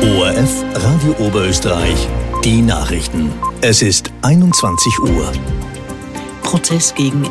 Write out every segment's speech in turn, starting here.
ORF Radio Oberösterreich, die Nachrichten. Es ist 21 Uhr. Prozess gegen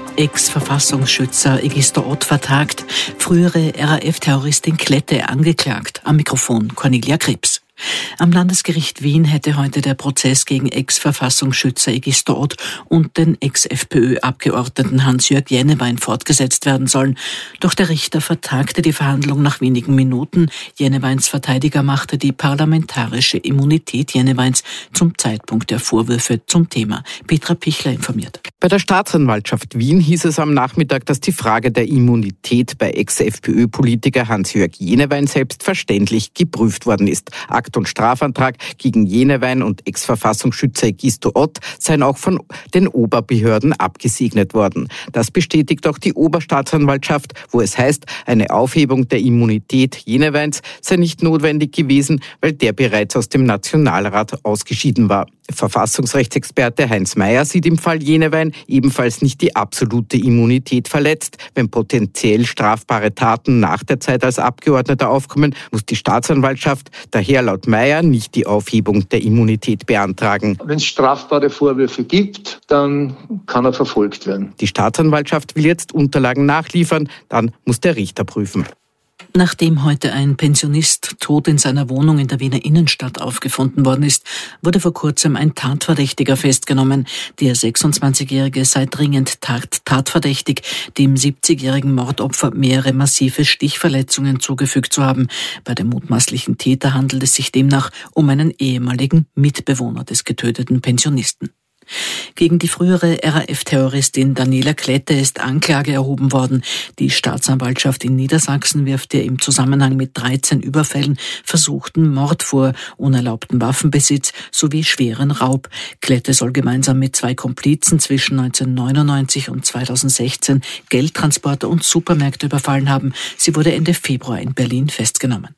Ex-Verfassungsschützer Egister Ott vertagt, frühere RAF-Terroristin Klette angeklagt. Am Mikrofon Cornelia Krebs. Am Landesgericht Wien hätte heute der Prozess gegen Ex-Verfassungsschützer Egister Ott und den Ex-FPÖ-Abgeordneten Hans-Jörg Jennewein fortgesetzt werden sollen. Doch der Richter vertagte die Verhandlung nach wenigen Minuten. Jenneweins Verteidiger machte die parlamentarische Immunität Jenneweins zum Zeitpunkt der Vorwürfe zum Thema. Petra Pichler informiert. Bei der Staatsanwaltschaft Wien hieß es am Nachmittag, dass die Frage der Immunität bei Ex-FPÖ-Politiker Hans-Jörg Jennewein selbstverständlich geprüft worden ist. Akt und Strafantrag gegen Jennewein und Ex-Verfassungsschützer Egister Ott seien auch von den Oberbehörden abgesegnet worden. Das bestätigt auch die Oberstaatsanwaltschaft, wo es heißt, eine Aufhebung der Immunität Jenneweins sei nicht notwendig gewesen, weil der bereits aus dem Nationalrat ausgeschieden war. Verfassungsrechtsexperte Heinz Mayer sieht im Fall Jennewein ebenfalls nicht die absolute Immunität verletzt. Wenn potenziell strafbare Taten nach der Zeit als Abgeordneter aufkommen, muss die Staatsanwaltschaft daher laut Mayer nicht die Aufhebung der Immunität beantragen. Wenn es strafbare Vorwürfe gibt, dann kann er verfolgt werden. Die Staatsanwaltschaft will jetzt Unterlagen nachliefern, dann muss der Richter prüfen. Nachdem heute ein Pensionist tot in seiner Wohnung in der Wiener Innenstadt aufgefunden worden ist, wurde vor kurzem ein Tatverdächtiger festgenommen. Der 26-Jährige sei dringend tatverdächtig, dem 70-jährigen Mordopfer mehrere massive Stichverletzungen zugefügt zu haben. Bei dem mutmaßlichen Täter handelt es sich demnach um einen ehemaligen Mitbewohner des getöteten Pensionisten. Gegen die frühere RAF-Terroristin Daniela Klette ist Anklage erhoben worden. Die Staatsanwaltschaft in Niedersachsen wirft ihr im Zusammenhang mit 13 Überfällen versuchten Mord vor, unerlaubten Waffenbesitz sowie schweren Raub. Klette soll gemeinsam mit 2 Komplizen zwischen 1999 und 2016 Geldtransporter und Supermärkte überfallen haben. Sie wurde Ende Februar in Berlin festgenommen.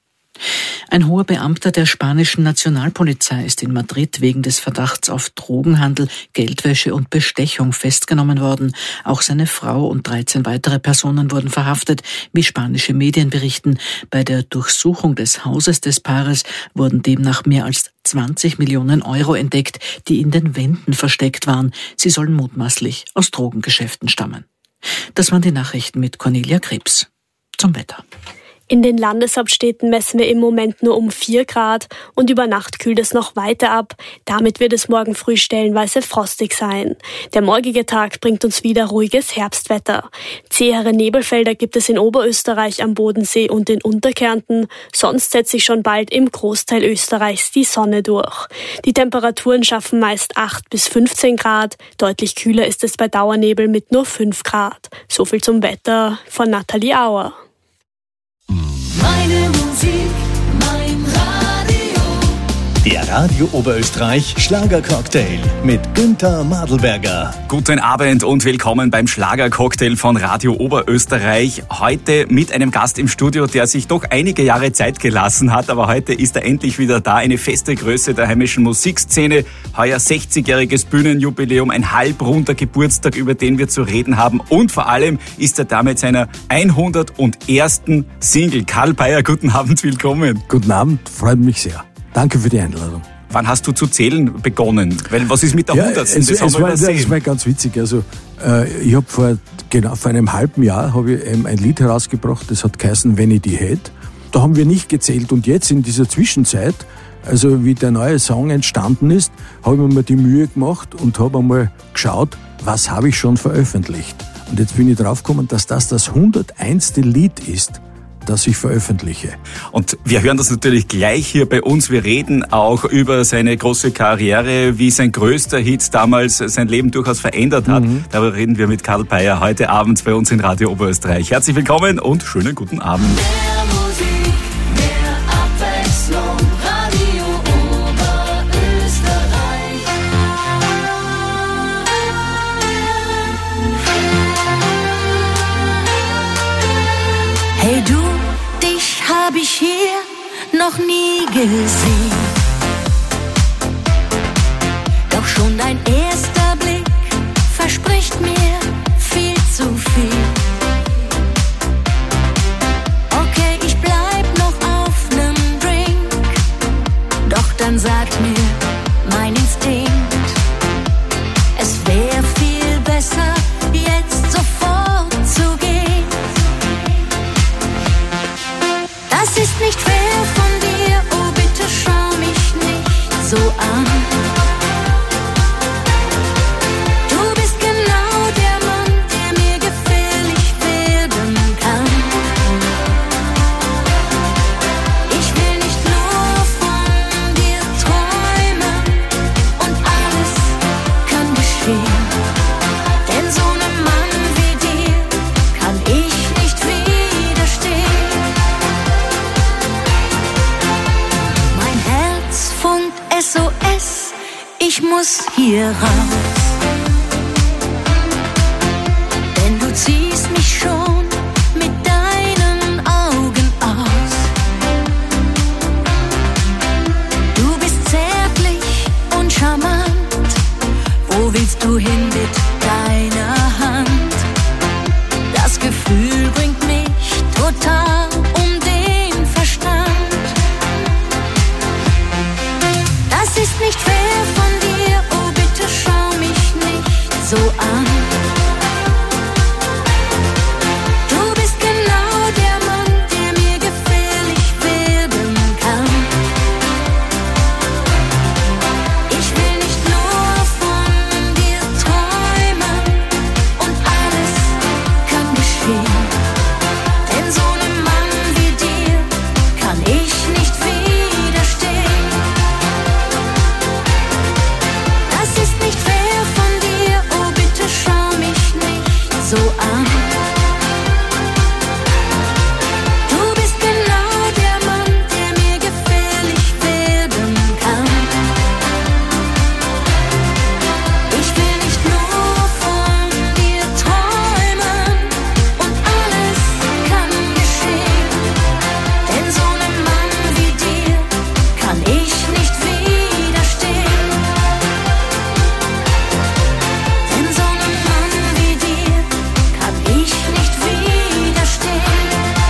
Ein hoher Beamter der spanischen Nationalpolizei ist in Madrid wegen des Verdachts auf Drogenhandel, Geldwäsche und Bestechung festgenommen worden. Auch seine Frau und 13 weitere Personen wurden verhaftet, wie spanische Medien berichten. Bei der Durchsuchung des Hauses des Paares wurden demnach mehr als 20 Millionen Euro entdeckt, die in den Wänden versteckt waren. Sie sollen mutmaßlich aus Drogengeschäften stammen. Das waren die Nachrichten mit Cornelia Krebs. Zum Wetter. In den Landeshauptstädten messen wir im Moment nur um 4 Grad und über Nacht kühlt es noch weiter ab. Damit wird es morgen früh stellenweise frostig sein. Der morgige Tag bringt uns wieder ruhiges Herbstwetter. Zähere Nebelfelder gibt es in Oberösterreich, am Bodensee und in Unterkärnten. Sonst setzt sich schon bald im Großteil Österreichs die Sonne durch. Die Temperaturen schaffen meist 8 bis 15 Grad. Deutlich kühler ist es bei Dauernebel mit nur 5 Grad. So viel zum Wetter von Nathalie Auer. Meine Musik, mein Radio. Der Radio Oberösterreich Schlagercocktail mit Günther Madelberger. Guten Abend und willkommen beim Schlagercocktail von Radio Oberösterreich. Heute mit einem Gast im Studio, der sich doch einige Jahre Zeit gelassen hat, aber heute ist er endlich wieder da. Eine feste Größe der heimischen Musikszene. Heuer 60-jähriges Bühnenjubiläum, ein halbrunder Geburtstag, über den wir zu reden haben. Und vor allem ist er da mit seiner 101. Single. Karl Peyer, guten Abend, willkommen. Guten Abend, freut mich sehr. Danke für die Einladung. Wann hast du zu zählen begonnen? Weil was ist mit der 100. Das war ganz witzig. Also ich habe vor einem halben Jahr ein Lied herausgebracht, das hat geheißen Wenn ich die hätte. Da haben wir nicht gezählt und jetzt in dieser Zwischenzeit, also wie der neue Song entstanden ist, habe ich mir mal die Mühe gemacht und habe einmal geschaut, was habe ich schon veröffentlicht. Und jetzt bin ich draufgekommen, dass das 101. Lied ist, das ich veröffentliche. Und wir hören das natürlich gleich hier bei uns. Wir reden auch über seine große Karriere, wie sein größter Hit damals sein Leben durchaus verändert hat. Darüber reden wir mit Karl Peyer heute Abend bei uns in Radio Oberösterreich. Herzlich willkommen und schönen guten Abend. Mehr Musik, mehr Abwechslung. Radio Oberösterreich. Hey du, dich hab ich hier noch nie gesehen. Doch schon dein erster Blick verspricht mir viel zu viel. Okay, ich bleib noch auf nem Drink nicht fair von dir, oh bitte schau mich nicht so an. Du bist genau der Mann, der mir gefährlich werden kann. Ich will nicht nur von dir träumen und alles kann geschehen. Denn so einem Mann wie dir kann ich nicht widerstehen. Mein Herz funkt SOS, ich muss hier raus. Denn du ziehst mich schon mit deinen Augen aus. Du bist zärtlich und charmant. Wo willst du hin mit deiner Hand? Das Gefühl bringt mich total um den Verstand. Das ist nicht fair von dir, oh bitte schau mich nicht so an. Du bist genau der Mann, der mir gefährlich werden kann. Ich will nicht nur von dir träumen und alles kann geschehen. Denn so einem Mann wie dir kann ich nicht widerstehen. Das ist nicht fair von dir, oh bitte schau mich nicht so an. Du bist genau der Mann, der mir gefährlich werden kann. Ich will nicht nur von dir träumen und alles kann geschehen. Denn so einem Mann wie dir kann ich nicht widerstehen. Denn so einem Mann wie dir kann ich nicht widerstehen.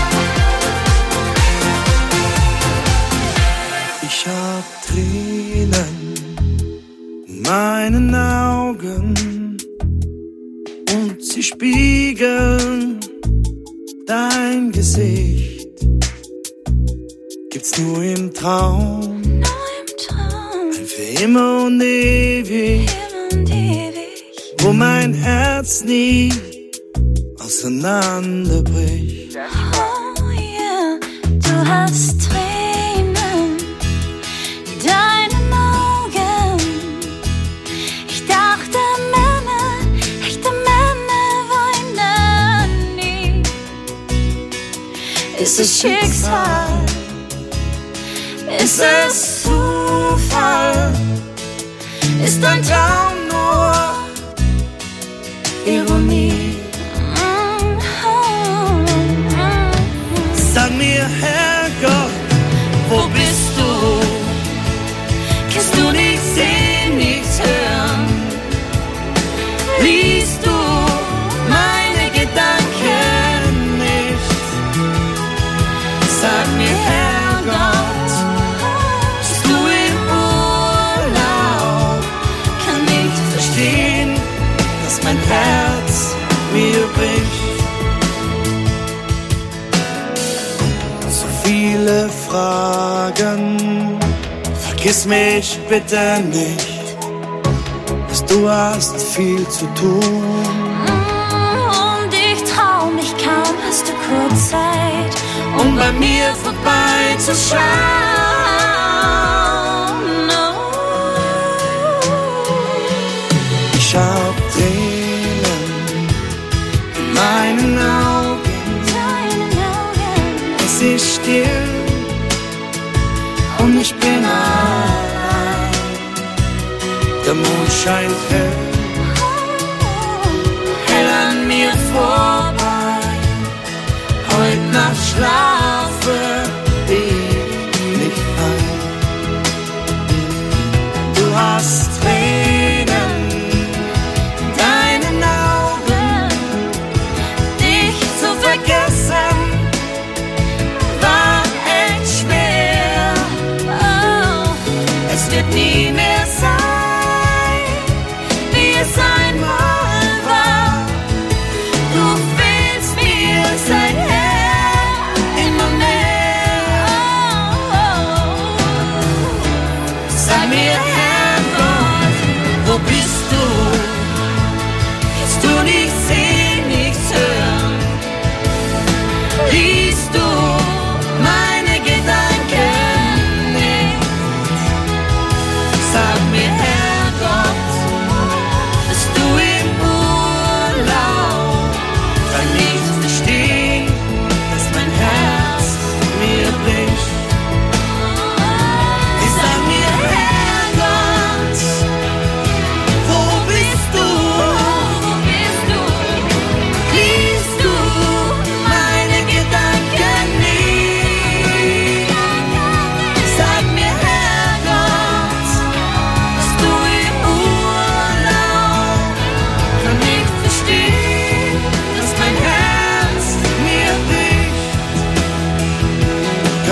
Ich hab Tränen in meinen Augen und sie spiegeln dein Gesicht. Gibt's nur im Traum, ein für immer und ewig, wo mein Herz nie auseinanderbricht. Oh yeah, du hast Tränen in deinen Augen. Ich dachte, echte Männer weinen nie. Ist es Schicksal? Ist es Zufall? Ist dein Traum nur Ironie? Sag mir, Herrgott, wo bist du? Kannst du nichts sehen, nichts hören? Liest du meine Gedanken nicht? Sag mir, Herrgott, bist du im Urlaub? Kann nicht verstehen, dass mein Herz mir bricht. So viele Fragen, vergiss mich bitte nicht, dass du hast viel zu tun. Und ich trau mich kaum, hast du kurz Zeit, Um bei mir vorbeizuschauen. Ich hab Tränen in meinen Augen, es ist still und ich bin allein. Der Mond scheint hell an mir vorbei. Heute Nacht schlafe ich nicht ein. Du hast Tränen in deinen Augen, dich zu vergessen war echt schwer. Oh, es wird nie mehr sein, wie es einmal war. Du willst mir sein Herr immer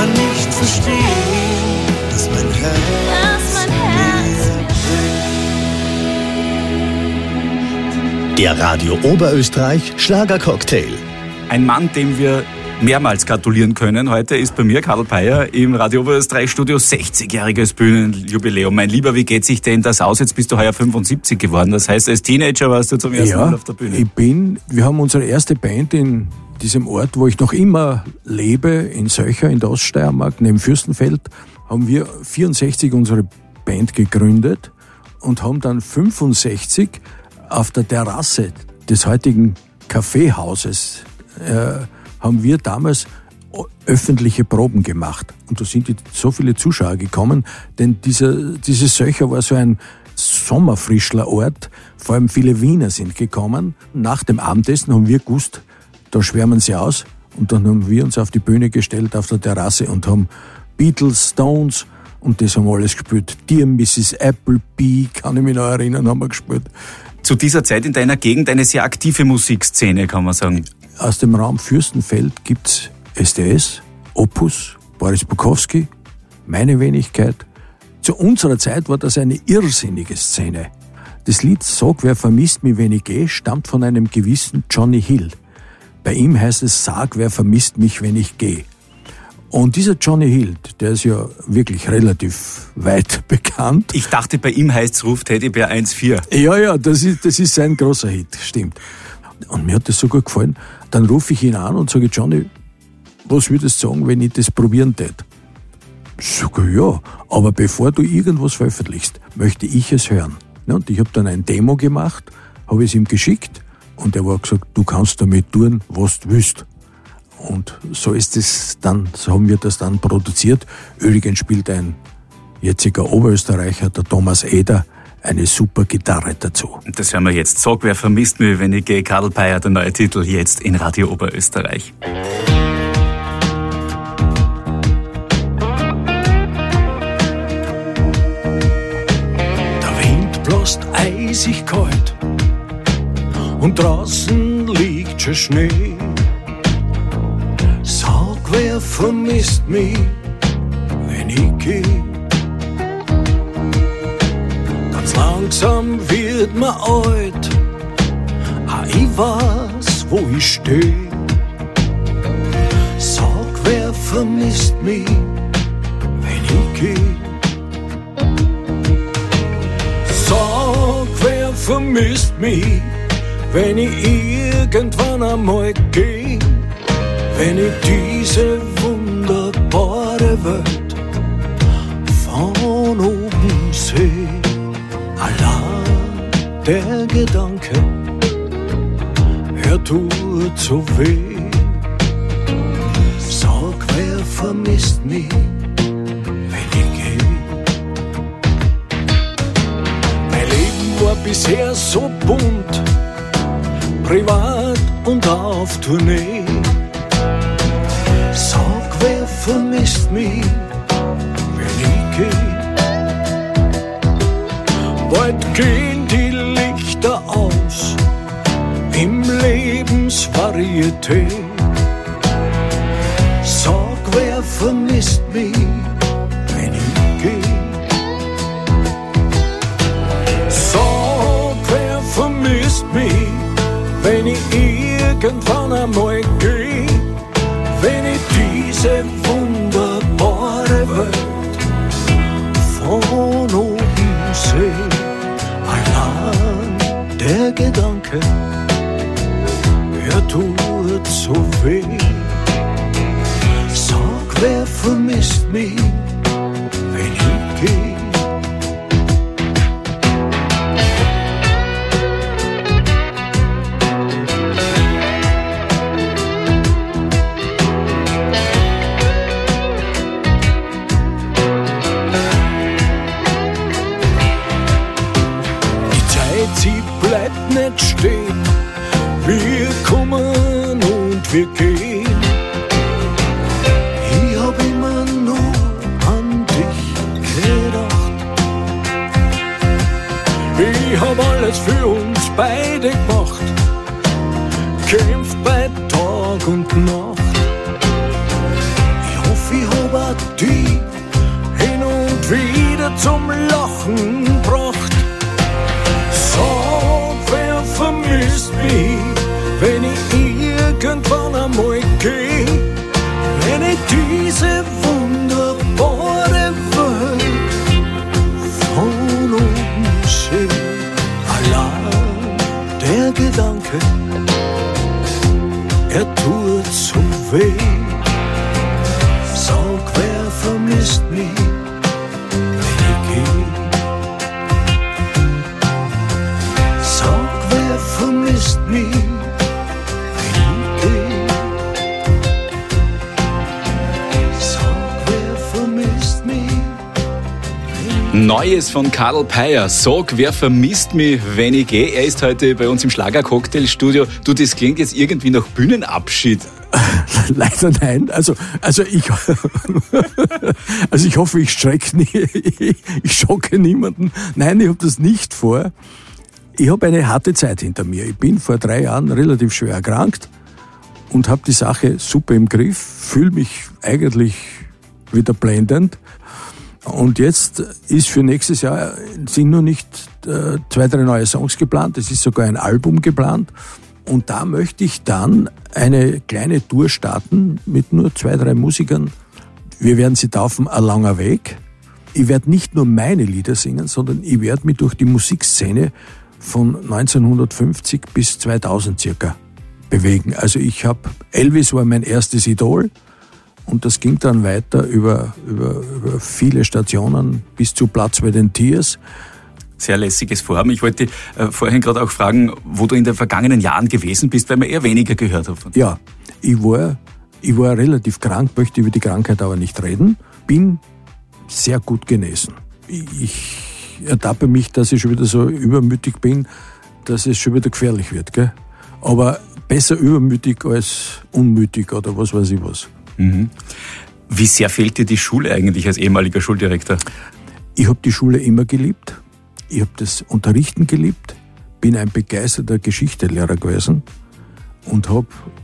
kann nicht verstehen, dass mein Herz mir bringt. Der Radio Oberösterreich Schlagercocktail. Ein Mann, dem wir mehrmals gratulieren können. Heute ist bei mir Karl Peyer im Radio Oberösterreich Studio 60-jähriges Bühnenjubiläum. Mein Lieber, wie geht sich denn das aus? Jetzt bist du heuer 75 geworden. Das heißt, als Teenager warst du zum ersten Mal auf der Bühne. Wir haben unsere erste Band in diesem Ort, wo ich noch immer lebe, in Söcher, in der Oststeiermark, neben Fürstenfeld, haben wir 64 unsere Band gegründet und haben dann 65 auf der Terrasse des heutigen Kaffeehauses haben wir damals öffentliche Proben gemacht. Und da sind so viele Zuschauer gekommen, denn dieses Söcher war so ein Sommerfrischlerort. Vor allem viele Wiener sind gekommen. Nach dem Abendessen haben wir gewusst, da schwärmen sie aus. Und dann haben wir uns auf die Bühne gestellt, auf der Terrasse und haben Beatles, Stones und das haben wir alles gespielt. Dear Mrs. Applebee, kann ich mich noch erinnern, haben wir gespielt. Zu dieser Zeit in deiner Gegend eine sehr aktive Musikszene, kann man sagen. Aus dem Raum Fürstenfeld gibt's SDS, Opus, Boris Bukowski, meine Wenigkeit. Zu unserer Zeit war das eine irrsinnige Szene. Das Lied Sag, wer vermisst mich, wenn ich geh, stammt von einem gewissen Johnny Hill. Bei ihm heißt es Sag, wer vermisst mich, wenn ich geh. Und dieser Johnny Hill, der ist ja wirklich relativ weit bekannt. Ich dachte, bei ihm heißt's Ruf Teddybär 1-4. Ja, das ist sein großer Hit, stimmt. Und mir hat das so gut gefallen. Dann rufe ich ihn an und sage, Johnny, was würdest du sagen, wenn ich das probieren tät? Sage, ja, aber bevor du irgendwas veröffentlichst, möchte ich es hören. Ja, und ich habe dann ein Demo gemacht, habe es ihm geschickt und er war gesagt, du kannst damit tun, was du willst. Und so haben wir das dann produziert. Übrigens spielt ein jetziger Oberösterreicher, der Thomas Eder, eine super Gitarre dazu. Das hören wir jetzt. Sag, wer vermisst mich, wenn ich gehe. Karl Peyer, der neue Titel, jetzt in Radio Oberösterreich. Der Wind bläst eisig kalt und draußen liegt schon Schnee. Sag, wer vermisst mich, wenn ich geh. Langsam wird mir alt, ich weiß, wo ich steh. Sag, wer vermisst mich, wenn ich geh. Sag, wer vermisst mich, wenn ich irgendwann einmal geh. Wenn ich diese wunderbare Welt von oben seh. Allein der Gedanke, er tut so weh. Sag, wer vermisst mich, wenn ich geh. Mein Leben war bisher so bunt, privat und auf Tournee. Sag, wer vermisst mich, wenn ich geh. Bald gehen die Lichter aus im Lebensvarieté. Sag, wer vermisst mich, wenn ich geh. Sag, wer vermisst mich, wenn ich irgendwann einmal geh. Wenn ich diese wunderbare Welt von oben seh. Allein der Gedanke, er tut so weh. Sag, wer vermisst mich, wenn ich geh. Sie bleibt nicht stehen, wir kommen und wir gehen. Ich hab immer nur an dich gedacht. Ich hab alles für uns beide gemacht, kämpft bei Tag und Nacht. Ich hoffe, ich hab die hin und wieder zum Lachen bracht. Sag, wer vermisst mich, wenn ich irgendwann einmal geh, wenn ich diese wunderbare Welt von oben seh. Allein der Gedanke, er tut so weh. Sag, wer vermisst mich, wenn ich geh. Sag, wer vermisst mich, wenn ich geh. Sag, wer vermisst mich. Neues von Karl Peyer. Sag, wer vermisst mich, wenn ich gehe? Er ist heute bei uns im Schlager-Cocktail-Studio. Du, das klingt jetzt irgendwie nach Bühnenabschied. Leider nein. Also ich hoffe, ich schocke niemanden. Nein, ich habe das nicht vor. Ich habe eine harte Zeit hinter mir. Ich bin vor 3 Jahren relativ schwer erkrankt und habe die Sache super im Griff, fühle mich eigentlich wieder blendend. Und jetzt ist für nächstes Jahr, sind nur nicht 2, 3 neue Songs geplant, es ist sogar ein Album geplant. Und da möchte ich dann eine kleine Tour starten mit nur 2, 3 Musikern. Wir werden sie taufen Ein langer Weg. Ich werde nicht nur meine Lieder singen, sondern ich werde mich durch die Musikszene von 1950 bis 2000 circa bewegen. Also Elvis war mein erstes Idol und das ging dann weiter über viele Stationen bis zu Platz bei den Tears. Sehr lässiges Vorhaben. Ich wollte vorhin gerade auch fragen, wo du in den vergangenen Jahren gewesen bist, weil man eher weniger gehört hat von dir. Ja, ich war relativ krank, möchte über die Krankheit aber nicht reden, bin sehr gut genesen. Ich ertappe mich, dass ich schon wieder so übermütig bin, dass es schon wieder gefährlich wird, gell? Aber besser übermütig als unmütig oder was weiß ich was. Mhm. Wie sehr fehlt dir die Schule eigentlich als ehemaliger Schuldirektor? Ich habe die Schule immer geliebt. Ich habe das Unterrichten geliebt, bin ein begeisterter Geschichtelehrer gewesen und ich hab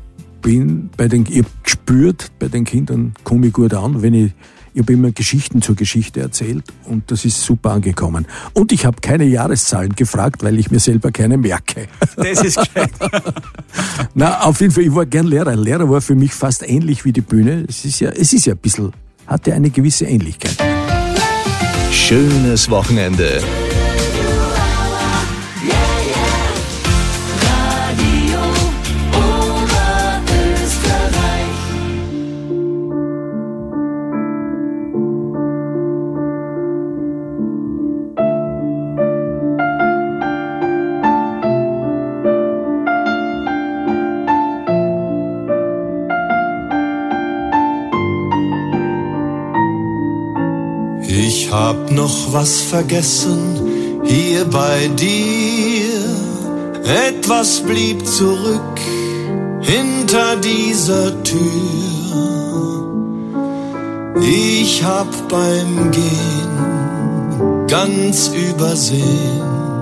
gespürt, bei den Kindern komme ich gut an, ich habe immer Geschichten zur Geschichte erzählt und das ist super angekommen. Und ich habe keine Jahreszahlen gefragt, weil ich mir selber keine merke. Das ist gescheit. Na, auf jeden Fall, ich war gern Lehrer. Lehrer war für mich fast ähnlich wie die Bühne. Es ist ja ein bisschen, hatte eine gewisse Ähnlichkeit. Schönes Wochenende. Ich hab noch was vergessen hier bei dir. Etwas blieb zurück hinter dieser Tür. Ich hab beim Gehen ganz übersehen,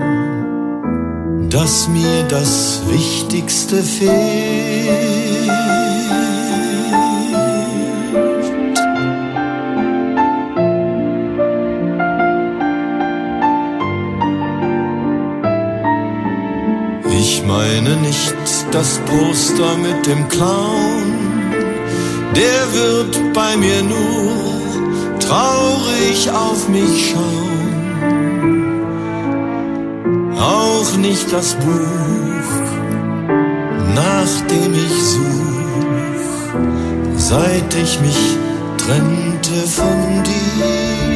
dass mir das Wichtigste fehlt. Ich meine nicht das Poster mit dem Clown, der wird bei mir nur traurig auf mich schauen. Auch nicht das Buch, nach dem ich such, seit ich mich trennte von dir.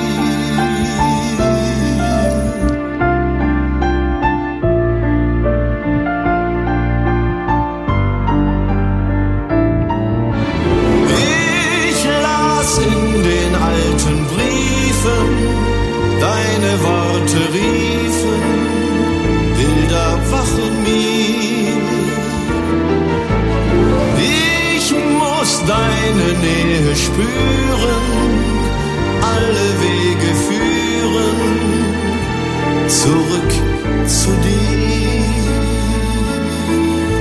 Deine Worte riefen, Bilder wachen mir. Ich muss deine Nähe spüren, alle Wege führen, zurück zu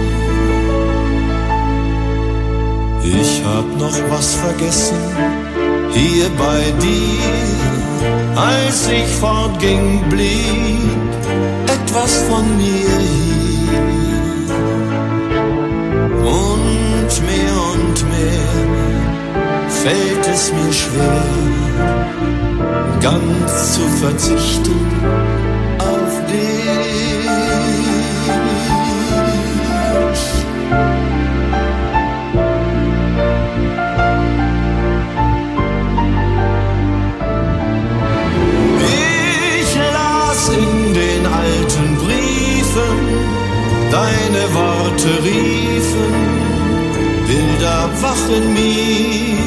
dir. Ich hab noch was vergessen hier bei dir. Als ich fortging, blieb etwas von mir hier. Und mehr fällt es mir schwer, ganz zu verzichten auf dich. Ich las in den alten Briefen, deine Worte riefen, Bilder wach in mir.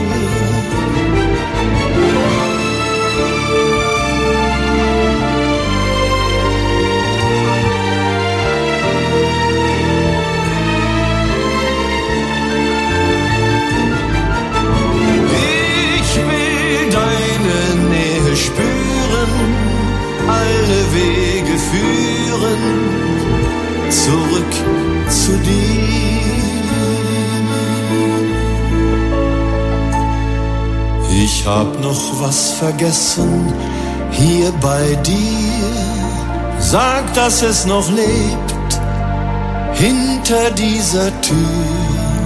Ich will deine Nähe spüren, alle Wege führen, zurück zu dir. Ich hab noch was vergessen, hier bei dir. Sag, dass es noch lebt, hinter dieser Tür.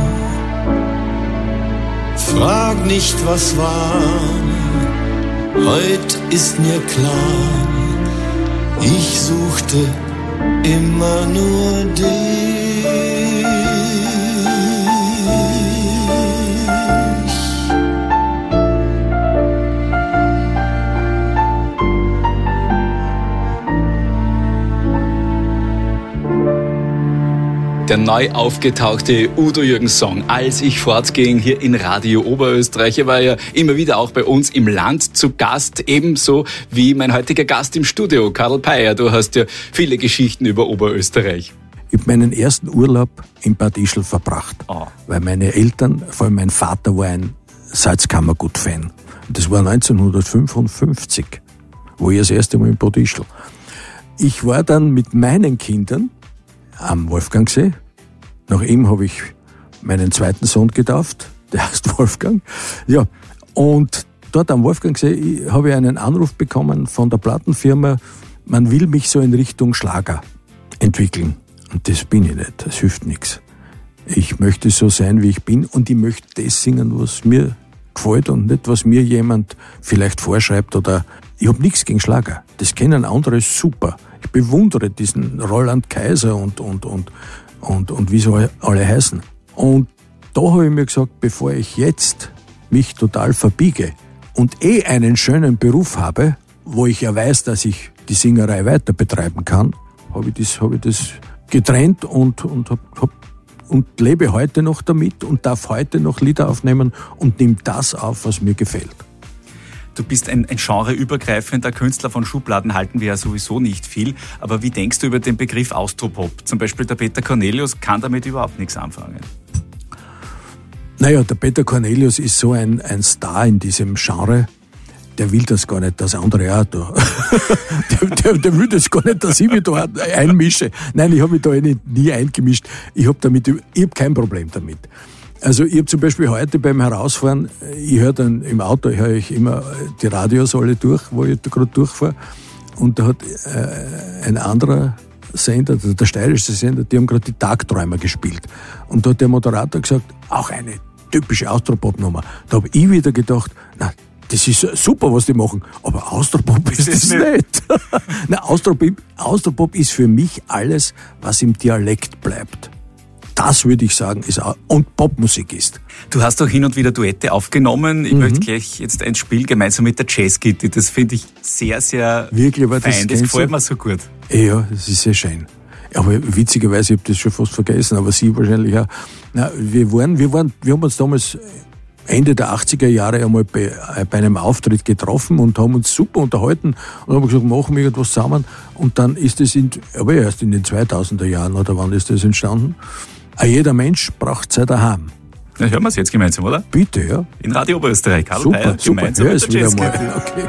Frag nicht, was war, heut ist mir klar, ich suchte immer nur dich. Der neu aufgetauchte Udo Jürgens Song Als ich fortging hier in Radio Oberösterreich. Er war ja immer wieder auch bei uns im Land zu Gast, ebenso wie mein heutiger Gast im Studio, Karl Peyer. Du hast ja viele Geschichten über Oberösterreich. Ich habe meinen ersten Urlaub in Bad Ischl verbracht, weil meine Eltern, vor allem mein Vater, war ein Salzkammergut-Fan. Das war 1955, wo ich das erste Mal in Bad Ischl. Ich war dann mit meinen Kindern am Wolfgangsee. Nach ihm habe ich meinen zweiten Sohn getauft, der heißt Wolfgang. Ja, und dort am Wolfgangsee habe ich einen Anruf bekommen von der Plattenfirma, man will mich so in Richtung Schlager entwickeln. Und das bin ich nicht, das hilft nichts. Ich möchte so sein, wie ich bin, und ich möchte das singen, was mir gefällt und nicht, was mir jemand vielleicht vorschreibt. Oder ich habe nichts gegen Schlager, das kennen andere super. Ich bewundere diesen Roland Kaiser und wie sie alle heißen. Und da habe ich mir gesagt, bevor ich jetzt mich total verbiege und einen schönen Beruf habe, wo ich ja weiß, dass ich die Singerei weiter betreiben kann, habe ich das getrennt und lebe heute noch damit und darf heute noch Lieder aufnehmen und nehme das auf, was mir gefällt. Du bist ein genreübergreifender Künstler, von Schubladen halten wir ja sowieso nicht viel. Aber wie denkst du über den Begriff Austropop? Zum Beispiel der Peter Cornelius kann damit überhaupt nichts anfangen. Naja, der Peter Cornelius ist so ein Star in diesem Genre. Der will das gar nicht, dass andere auch da. der will das gar nicht, dass ich mich da einmische. Nein, ich habe mich da nie eingemischt. Ich habe kein Problem damit. Also ich habe zum Beispiel heute beim Herausfahren, ich höre dann im Auto, höre ich immer die Radios alle durch, wo ich da gerade durchfahre. Und da hat ein anderer Sender, der steirische Sender, die haben gerade die Tagträumer gespielt. Und da hat der Moderator gesagt, auch eine typische Austropop-Nummer. Da habe ich wieder gedacht, na, das ist super, was die machen, aber Austropop ist das nicht. Na, Austropop ist für mich alles, was im Dialekt bleibt. Das würde ich sagen, ist auch, und Popmusik ist. Du hast auch hin und wieder Duette aufgenommen. Ich möchte gleich jetzt ein Spiel gemeinsam mit der Jazzkitty. Das finde ich sehr, sehr wirklich, aber fein. Das gefällt mir so gut. Ja, das ist sehr schön. Aber witzigerweise, ich habe das schon fast vergessen, aber Sie wahrscheinlich auch. Na, wir haben uns damals Ende der 80er Jahre einmal bei einem Auftritt getroffen und haben uns super unterhalten und haben gesagt, machen wir irgendwas zusammen. Und dann ist es aber erst in den 2000er Jahren, oder wann ist das entstanden? Jeder Mensch braucht sein daheim. Dann hören wir es jetzt gemeinsam, oder? Bitte, ja. In Radio Oberösterreich. Karl Super, Peyer, super. Gemeinsam mit der Jazzkitty. Okay.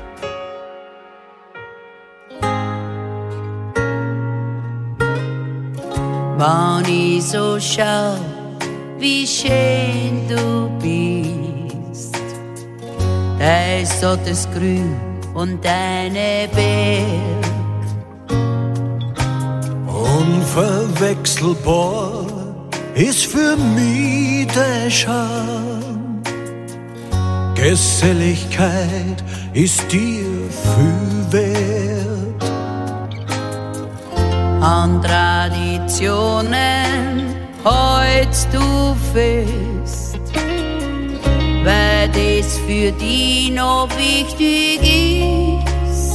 Wenn ich so schau, wie schön du bist, dein sattes Grün und deine Berg. Unverwechselbar ist für mich der Charme. Geselligkeit ist dir viel wert. An Traditionen hältst du fest, weil das für dich noch wichtig ist.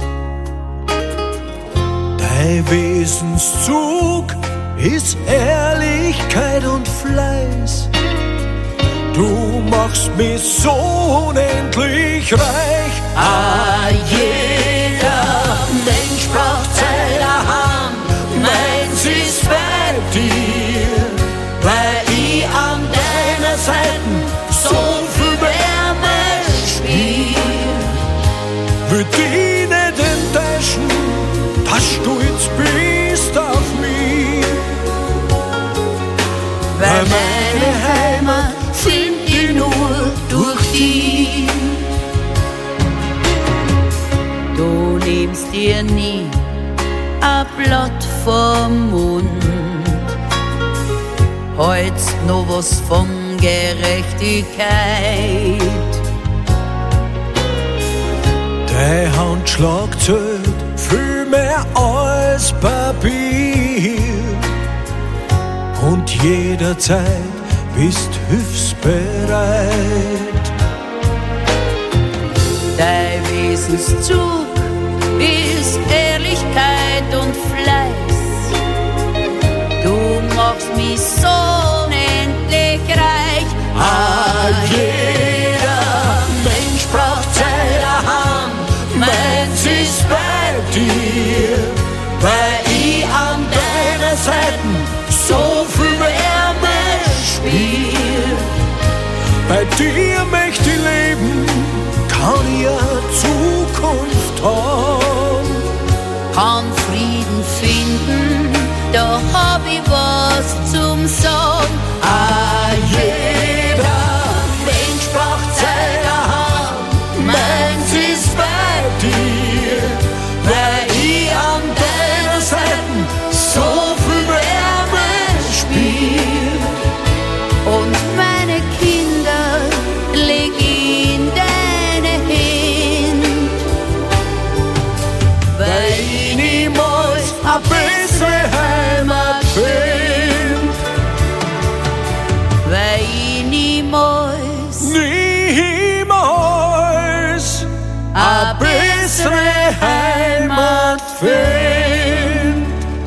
Dein Wesenszug ist Ehrlichkeit und Fleiß. Du machst mich so unendlich reich. Jeder Mensch braucht seine Hand, meins ist bei dir, weil ich an deiner Seite so viel Wärme spür. Will dich nicht enttäuschen, dass du jetzt bist auf mich. Weil meine Heimat find ich nur durch dich. Du nimmst dir nie ein Blatt vom Mund, hältst noch was von Gerechtigkeit. Dein Handschlag zählt viel mehr als Papier. Und jederzeit bist hilfsbereit. Dein Wesenszug ist Ehrlichkeit und Fleiß. Du machst mich so unendlich reich. Jeder Mensch braucht seine Hand, meins ist bei dir, weil ich an deiner Seite so viel Wärme spür. Bei dir möchte ich leben, kann ich eine Zukunft haben. Kann Frieden finden, da hab ich was zum Sagen. Jeder Mensch braucht seine Hand, meins ist bei dir, weil ich an deiner Seite so viel Wärme spür. Und meine Kinder leg in deine Hände, weil ich niemals a bessere Heimat find. Weil ich niemals a bessere Heimat find.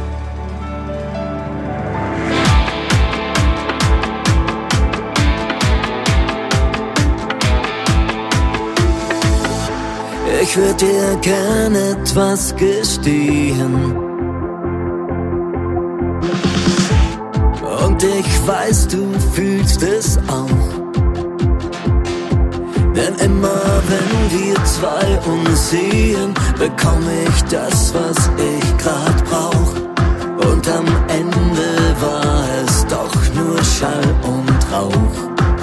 Ich würd dir gern etwas gestehen. Und ich weiß, du fühlst es auch. Denn immer wenn wir zwei uns sehen, bekomm ich das, was ich grad brauch. Und am Ende war es doch nur Schall und Rauch.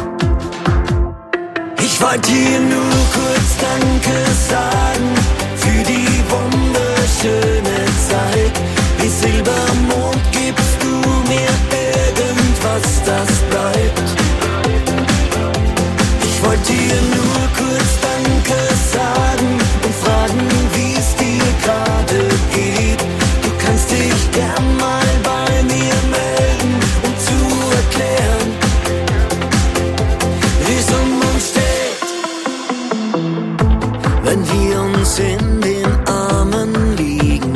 Ich wollte dir nur kurz Danke sagen für die wunderschöne Zeit. Wie Silbermond gibst du mir irgendwas, das bleibt. Ich wollte dir nur kurz Danke sagen und fragen, wie es dir gerade geht. Du kannst dich gern mal bei mir melden, um zu erklären, wie es um uns steht. Wenn wir uns in den Armen liegen,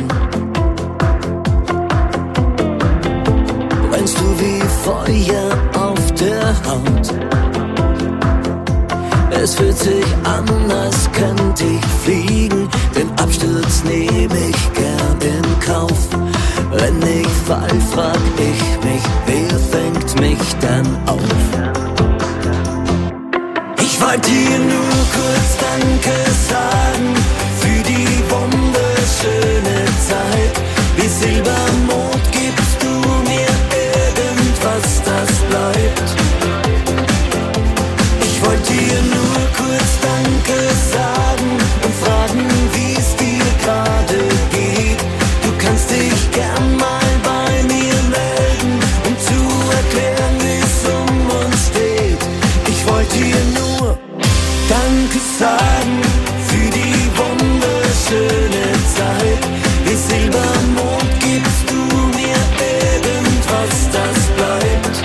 brennst du wie Feuer auf der Haut. Es fühlt sich an, als könnte ich fliegen. Den Absturz nehme ich gern in Kauf. Wenn ich fall, frag ich mich, wer fängt mich dann auf? Ich wollte dir nur kurz Danke sagen für die wunderschöne Zeit. Wie Silbermond gibst du mir irgendwas, das bleibt. Ich wollte dir nur kurz Danke sagen und fragen, wie es dir gerade geht. Du kannst dich gern mal bei mir melden, um zu erklären, wie es um uns steht. Ich wollte dir nur Danke sagen für die wunderschöne Zeit. Wie Silbermond gibst du mir irgendwas, das bleibt.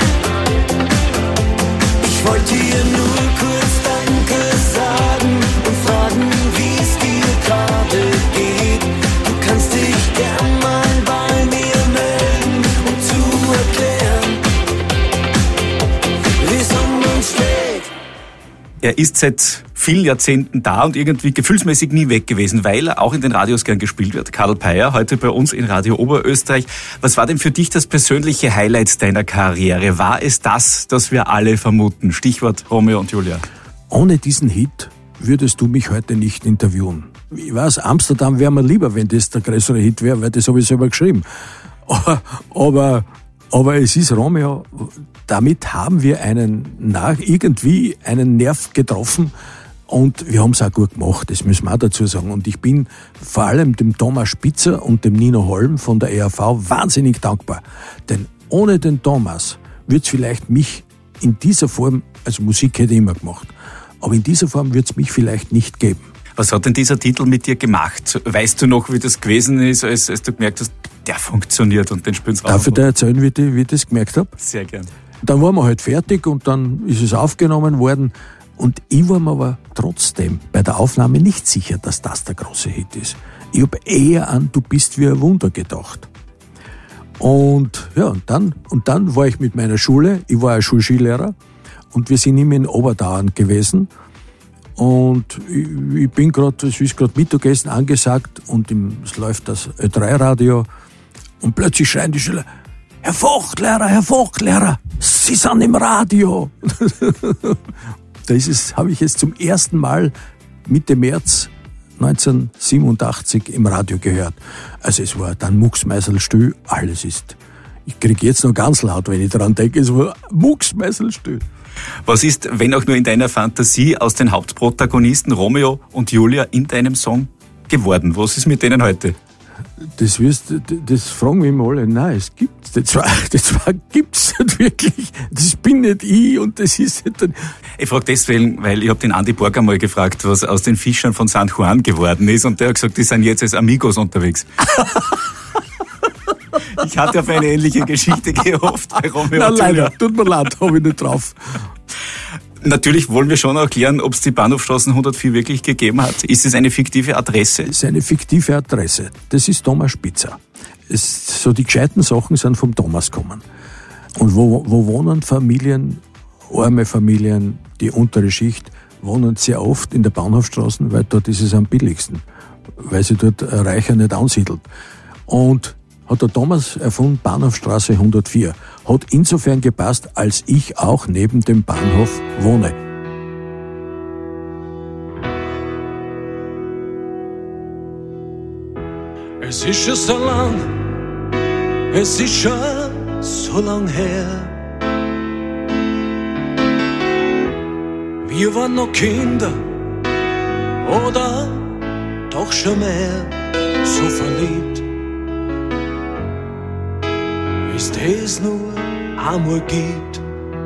Ich wollte dir nur kurz Danke sagen und fragen, wie es dir gerade geht. Du kannst dich gern mal bei mir melden, um zu erklären, wie es um uns steht. Er ist seit vielen Jahrzehnten da und irgendwie gefühlsmäßig nie weg gewesen, weil er auch in den Radios gern gespielt wird. Karl Peyer, heute bei uns in Radio Oberösterreich. Was war denn für dich das persönliche Highlight deiner Karriere? War es das wir alle vermuten? Stichwort Romeo und Julia. Ohne diesen Hit würdest du mich heute nicht interviewen. Ich weiß, Amsterdam wäre mir lieber, wenn das der größere Hit wäre, weil das habe ich selber geschrieben. Aber es ist Romeo, damit haben wir irgendwie einen Nerv getroffen und wir haben es auch gut gemacht, das müssen wir auch dazu sagen. Und ich bin vor allem dem Thomas Spitzer und dem Nino Holm von der ERV wahnsinnig dankbar. Denn ohne den Thomas wird es vielleicht mich in dieser Form, also Musik hätte ich immer gemacht, aber in dieser Form wird es mich vielleicht nicht geben. Was hat denn dieser Titel mit dir gemacht? Weißt du noch, wie das gewesen ist, als du gemerkt hast, der funktioniert und den spielen sie raus? Darf ich dir erzählen, wie ich das gemerkt habe? Sehr gern. Dann waren wir halt fertig und dann ist es aufgenommen worden und ich war mir aber trotzdem bei der Aufnahme nicht sicher, dass das der große Hit ist. Ich habe eher an Du bist wie ein Wunder gedacht. Und ja, und dann war ich mit meiner Schule, ich war ein Schulskilehrer und wir sind immer in Oberdauern gewesen. Und ich bin gerade, es ist gerade Mittagessen angesagt und es läuft das Ö3-Radio und plötzlich schreien die Schüler, Herr Vogtlehrer, Sie sind im Radio. Habe ich es zum ersten Mal Mitte März 1987 im Radio gehört. Also es war dann mucksmeißelstill, alles ist. Ich kriege jetzt noch ganz laut, wenn ich daran denke, es war mucksmeißelstill. Was ist, wenn auch nur in deiner Fantasie, aus den Hauptprotagonisten Romeo und Julia in deinem Song geworden? Was ist mit denen heute? Das fragen mich immer alle. Nein, es gibt's. Das zwei gibt's nicht wirklich. Das bin nicht ich und das ist nicht. Ich frage deswegen, weil ich habe den Andi Borg einmal gefragt, was aus den Fischern von San Juan geworden ist und der hat gesagt, die sind jetzt als Amigos unterwegs. Ich hatte auf eine ähnliche Geschichte gehofft bei Romeo und Julia. Leider, tut mir leid, habe ich nicht drauf. Natürlich wollen wir schon erklären, ob es die Bahnhofstraßen 104 wirklich gegeben hat. Ist es eine fiktive Adresse? Es ist eine fiktive Adresse. Das ist Thomas Spitzer. So die gescheiten Sachen sind vom Thomas gekommen. Und wo wohnen Familien, arme Familien, die untere Schicht, wohnen sehr oft in der Bahnhofstraßen, weil dort ist es am billigsten, weil sie dort Reicher nicht ansiedelt. Und hat der Thomas erfunden, Bahnhofstraße 104. Hat insofern gepasst, als ich auch neben dem Bahnhof wohne. Es ist schon so lang, es ist schon so lang her. Wir waren noch Kinder oder doch schon mehr, so verliebt. Bis das nur einmal gibt.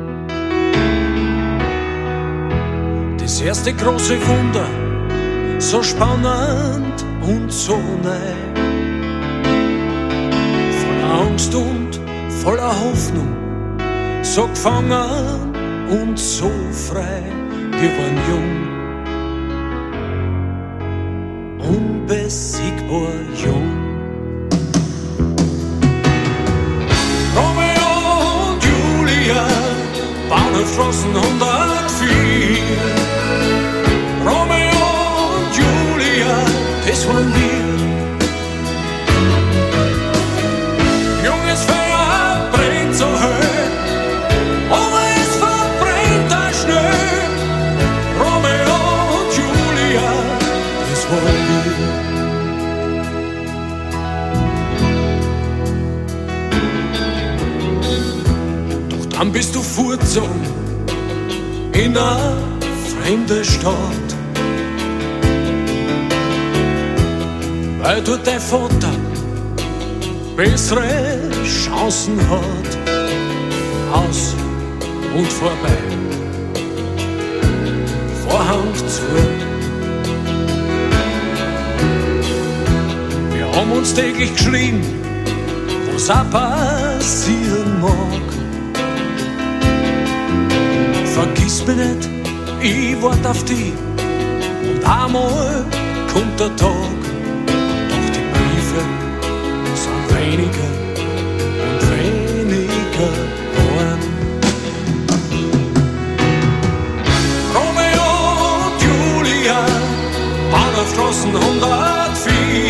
Das erste große Wunder, so spannend und so neu. Voller Angst und voller Hoffnung, so gefangen und so frei. Wir waren jung, unbesiegbar jung. Bahnhofstraßen 104. Romeo und Julia, das waren wir. Junges Feuer brennt so hell, aber es verbrennt da schnell. Romeo und Julia, das waren wir. Doch dann bist du fortgezogen in ein in der Stadt, weil dort dein Vater bessere Chancen hat. Aus und vorbei, Vorhang zu. Wir haben uns täglich geschrien, was auch passieren mag. Vergiss mich nicht, ich wart auf dich, und einmal kommt der Tag. Doch die Briefe sind weniger und weniger geworden. Romeo und Julia, Bahnhofstraßen 104.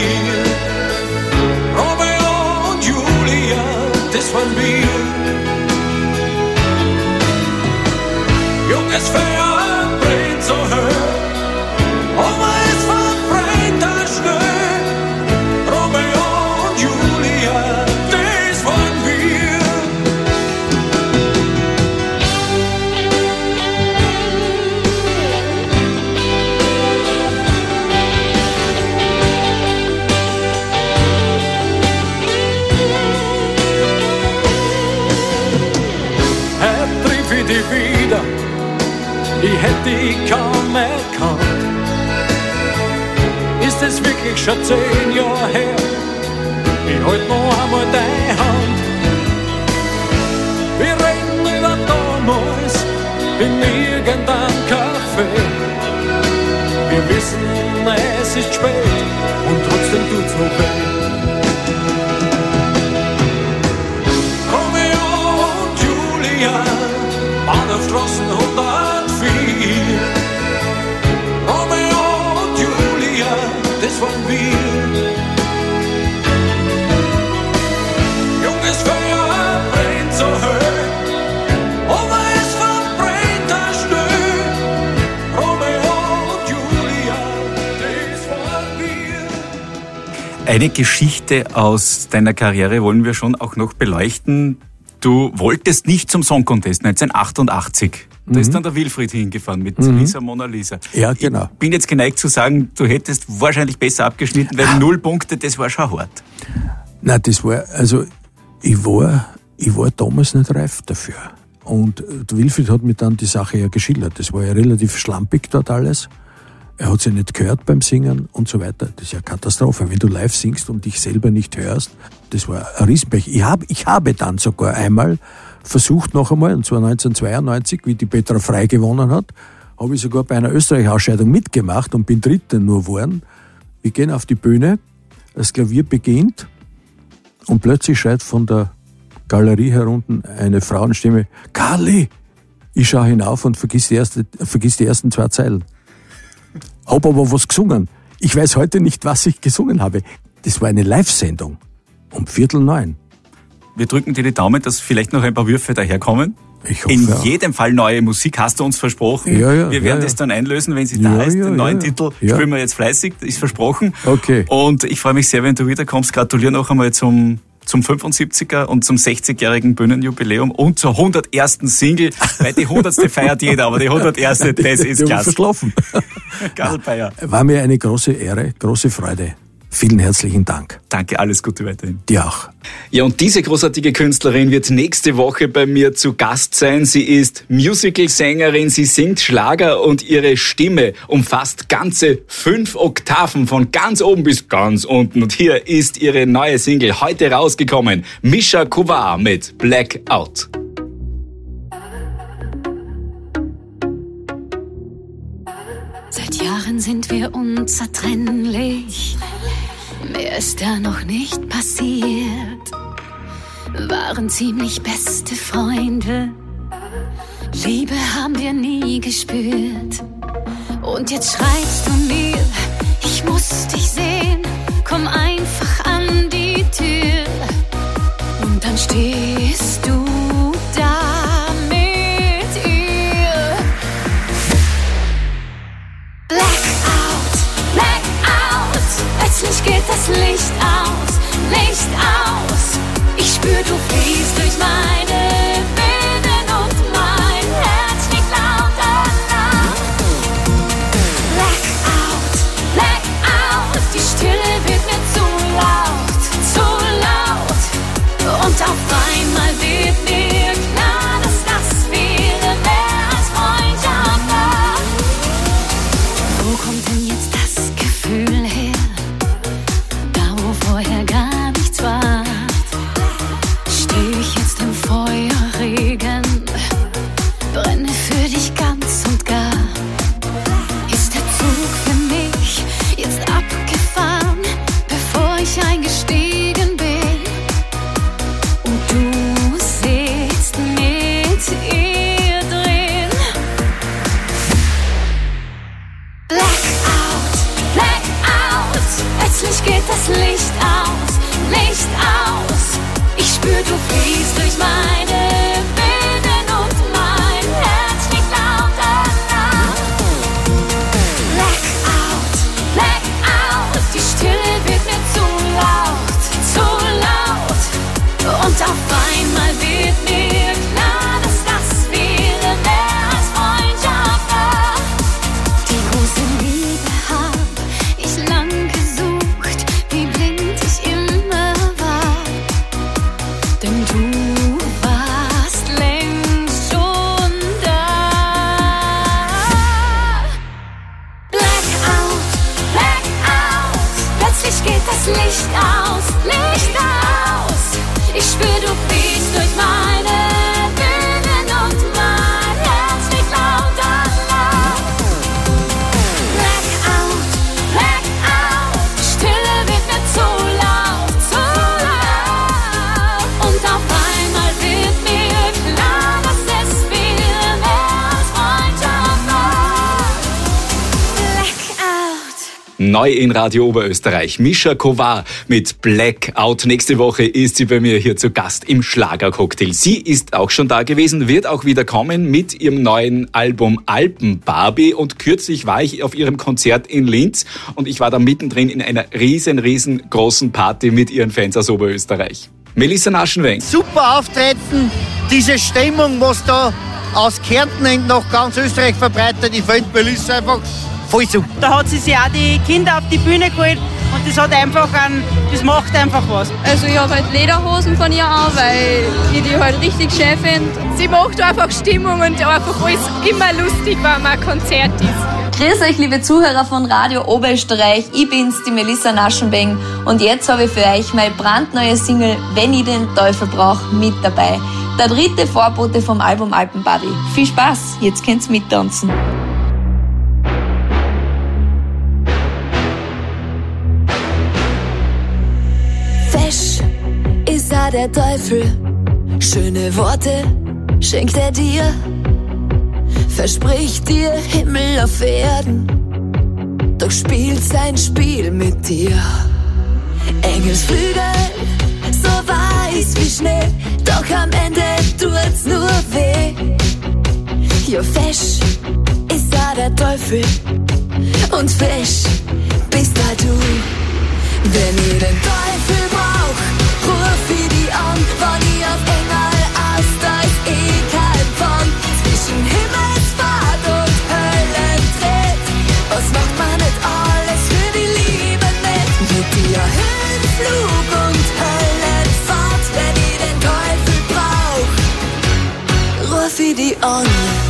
Romeo und Julia, das waren wir. Junges Feuer brennt so hoch, aber es verbrennt auch schnell. Romeo und Julia, das waren wir. Heute triff ich dich wieder, ich hätte dich kaum erkannt. Ist es wirklich schon 10 Jahre her? Ich halt noch einmal deine Hand. Wir reden über damals in irgendeinem Café. Wir wissen, es ist spät und trotzdem tut's noch weh. Romeo und Julia, Bahnhofstraßen 104. Romeo und Julia, das waren wir. Junges Feuer brennt so hoch, aber es verbrennt auch schnell. Romeo und Julia, das waren wir. Eine Geschichte aus deiner Karriere wollen wir schon auch noch beleuchten. Du wolltest nicht zum Song Contest 1988. Da ist dann der Wilfried hingefahren mit Lisa Mona Lisa. Ja, genau. Ich bin jetzt geneigt zu sagen, du hättest wahrscheinlich besser abgeschnitten, weil 0 Punkte, das war schon hart. Nein, das war, also, ich war damals nicht reif dafür. Und der Wilfried hat mir dann die Sache ja geschildert. Das war ja relativ schlampig dort alles. Er hat sich nicht gehört beim Singen und so weiter. Das ist ja Katastrophe. Wenn du live singst und dich selber nicht hörst, das war ein Riesenpech. Ich habe dann sogar einmal versucht noch einmal, und zwar 1992, wie die Petra Frey gewonnen hat, habe ich sogar bei einer Österreich-Ausscheidung mitgemacht und bin Dritter nur geworden. Wir gehen auf die Bühne, das Klavier beginnt und plötzlich schreit von der Galerie herunten eine Frauenstimme, Karli! Ich schaue hinauf und vergiss die ersten 2 Zeilen. Hab aber was gesungen. Ich weiß heute nicht, was ich gesungen habe. Das war eine Live-Sendung um 8:45. Wir drücken dir die Daumen, dass vielleicht noch ein paar Würfe daherkommen. Ich hoffe, in jedem Fall neue Musik, hast du uns versprochen. Ja, wir werden das dann einlösen, wenn sie da ist. Den neuen Titel spielen wir jetzt fleißig, ist versprochen. Okay. Und ich freue mich sehr, wenn du wiederkommst. Gratuliere noch einmal zum 75er und zum 60-jährigen Bühnenjubiläum und zur 101. Single, weil die 100. feiert jeder, aber die 101. das ist klasse. Verschlafen. Karl Bayer. War mir eine große Ehre, große Freude. Vielen herzlichen Dank. Danke, alles Gute weiterhin. Dir auch. Ja, und diese großartige Künstlerin wird nächste Woche bei mir zu Gast sein. Sie ist Musical-Sängerin, sie singt Schlager und ihre Stimme umfasst ganze 5 Oktaven von ganz oben bis ganz unten. Und hier ist ihre neue Single heute rausgekommen. Mischa Kovar mit Blackout. Seit Jahren sind wir unzertrennlich. Mehr ist da noch nicht passiert. Waren ziemlich beste Freunde. Liebe haben wir nie gespürt. Und jetzt schreibst du mir, ich muss dich sehen. Komm einfach an die Tür. Und dann stehst du da mit ihr. Blackout, Blackout. Plötzlich geht das Licht aus, Licht aus. Ich spür, du fließt durch meine Venen und mein Herz schlägt lauter nach. denn jetzt das Gefühl her? Da wo vorher gar nichts war, steh ich jetzt im Feuerregen, brenne für dich ganz und gar. Ist der Zug für mich jetzt abgefahren, bevor ich eingestiegen bin? Und du sitzt mit ihr drin. Blackout, Blackout, plötzlich geht das Licht aus, Licht aus. Ich spür, du fließt durch meine Venen und mein Herz schlägt lauter nach. Blackout, Blackout, die Stille wird mir zu laut, zu laut. Und auf einmal wird mir klar, dass das wäre mehr als Freundschaft war. Die große Liebe hab ich lang gesucht, wie blind ich immer war. Denn du warst längst schon da. Blackout, Blackout, plötzlich geht das Licht aus, Licht aus. Ich spür, du fliegst durch meine Venen und mein Herz schlägt lauter nach. Blackout, Blackout, Stille wird mir zu laut, zu laut. Und auf einmal wird mir klar, dass es viel mehr als Freundschaft war. Blackout. Neu in Radio Oberösterreich, Mischa Kovar mit Blackout. Nächste Woche ist sie bei mir hier zu Gast im Schlagercocktail. Sie ist auch schon da gewesen, wird auch wieder kommen mit ihrem neuen Album Alpenbarbie. Und kürzlich war ich auf ihrem Konzert in Linz und ich war da mittendrin in einer riesengroßen Party mit ihren Fans aus Oberösterreich. Melissa Naschenweng. Super Auftreten, diese Stimmung, was da aus Kärnten nach ganz Österreich verbreitet, ich finde Melissa einfach voll super. Da hat sie sich auch die Kinder auf die Bühne geholt und das macht einfach was. Also ich habe halt Lederhosen von ihr an, weil ich die halt richtig schön finde. Sie macht einfach Stimmung und einfach alles immer lustig, wenn man ein Konzert ist. Grüß euch, liebe Zuhörer von Radio Oberösterreich, ich bin's, die Melissa Naschenweng und jetzt habe ich für euch meine brandneue Single Wenn ich den Teufel brauch mit dabei. Der dritte Vorbote vom Album Alpenbarbie. Viel Spaß, jetzt könnt's mittanzen. Fesch ist da der Teufel, schöne Worte schenkt er dir, verspricht dir Himmel auf Erden, doch spielt sein Spiel mit dir. Engelsflügel, so weiß wie Schnee, doch am Ende tut's nur weh. Ja, fesch ist da der Teufel und fesch bist da du. Wenn ihr den Teufel braucht, ruf ich die an, wann ihr auf Engel aus, da ist kein Pfand. Zwischen Himmelsfahrt und Höllentritt, was macht man nicht alles für die Liebe mit? Mit dir Höhenflug und Höllenfahrt, wenn ihr den Teufel braucht, ruf ich die an.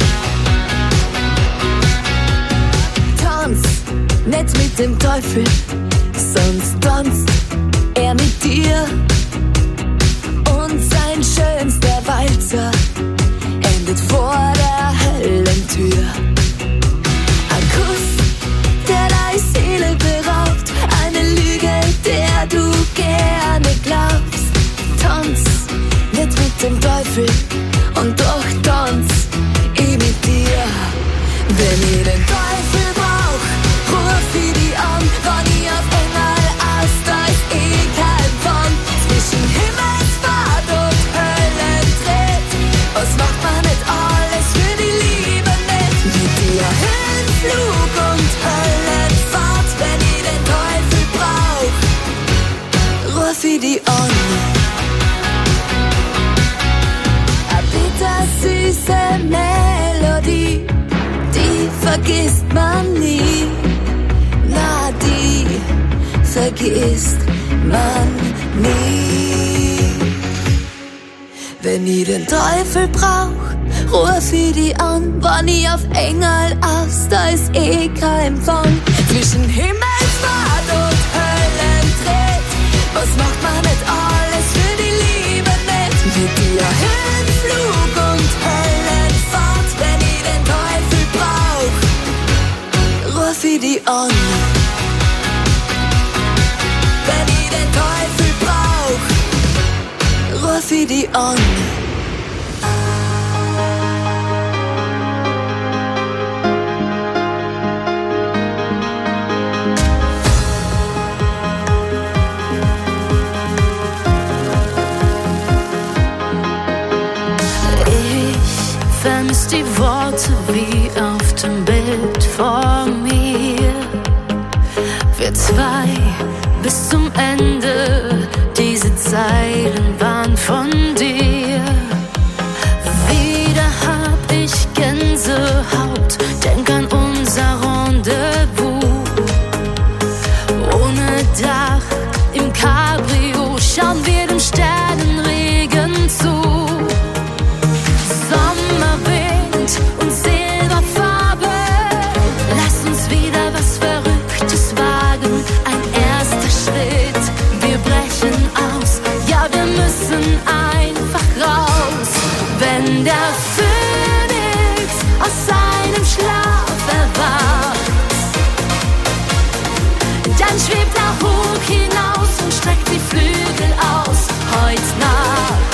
Tanz nicht mit dem Teufel, sonst tanzt er mit dir. Und sein schönster Walzer endet vor der Höllentür. Ein Kuss, der deine Seele beraubt, eine Lüge, der du gerne glaubst. Tanz nicht mit dem Teufel und doch tanz ich mit dir. Wenn ihr den Teufel braucht, ruf ich die an, wann ihr auf Engel aus, da ist kein Pfand. Zwischen Himmelsfahrt und Höllentritt, was macht man nicht alles für die Liebe mit? Mit dir Höhenflug und Höllenfahrt, wenn ihr den Teufel braucht, ruf ich die an. A bittersüße Melodie, die vergisst man nie. Na, die vergisst man nie. Wenn ich den Teufel brauch, ruf ich die an. Wann ich auf Engel aus, da ist kein Fang. Wenn ich den Teufel brauch, ruf ich die an. Vermisst die Worte wie auf dem Bild vor mir. Wir zwei bis zum Ende, diese Zeilen waren von dir. Wieder hab ich Gänsehaut, denk an unser Rendezvous. Ohne Dach im Cabrio schauen wir dem Sternenregen zu. Und Silberfarbe, lass uns wieder was Verrücktes wagen. Ein erster Schritt, wir brechen aus. Ja, wir müssen einfach raus. Wenn der Phönix aus seinem Schlaf erwacht, dann schwebt er hoch hinaus und streckt die Flügel aus. Heut Nacht,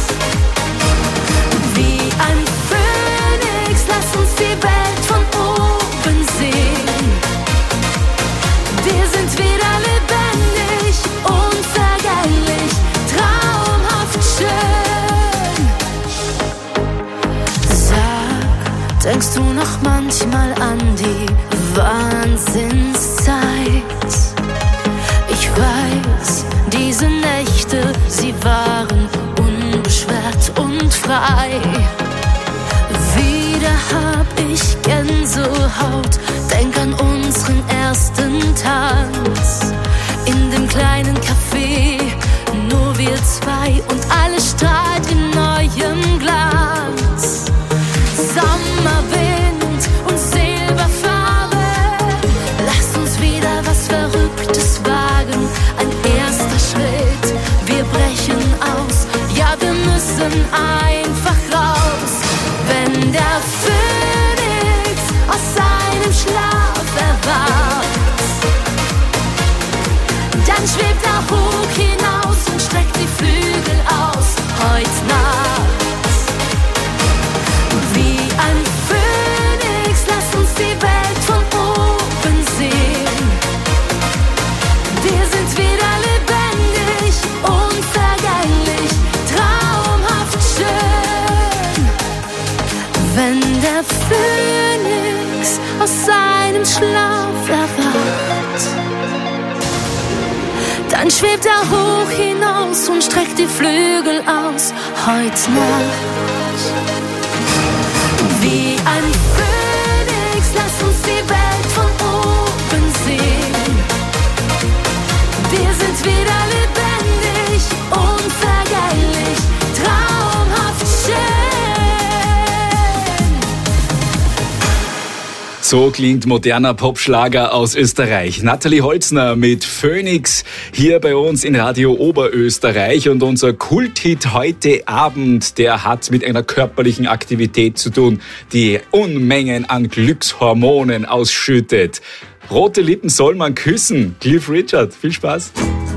wie ein lass uns die Welt von oben sehen. Wir sind wieder lebendig, unvergänglich, traumhaft schön. Sag, denkst du noch manchmal an die Wahnsinnszeit? Ich weiß, diese Nächte, sie waren unbeschwert und frei. Wieder hab ich Gänsehaut, denk an unseren ersten Tanz. In dem kleinen Café, nur wir zwei und alles strahlt in neuem Glanz. Sommerwind und Silberfarbe, lass uns wieder was Verrücktes wagen. Ein erster Schritt, wir brechen aus, ja wir müssen einfach raus. Wenn der Phönix aus seinem Schlaf erwacht, dann schwebt er hoch hinaus und streckt die Flügel aus. Heut Nacht, wie ein Phönix, lass uns die Welt von oben sehen. Wir sind wieder lebendig, unvergänglich, traumhaft schön. Wenn der Phönix aus seinem Schlaf erwacht, dann schwebt er hoch hinaus und streckt die Flügel aus. Heut Nacht, wie ein Phönix, lass uns die Welt von oben sehen. Wir sind wieder lebendig, unvergänglich, traumhaft schön. So klingt moderner Popschlager aus Österreich. Nathalie Holzner mit Phönix hier bei uns in Radio Oberösterreich. Und unser Kulthit heute Abend, der hat mit einer körperlichen Aktivität zu tun, die Unmengen an Glückshormonen ausschüttet. Rote Lippen soll man küssen. Cliff Richard, viel Spaß.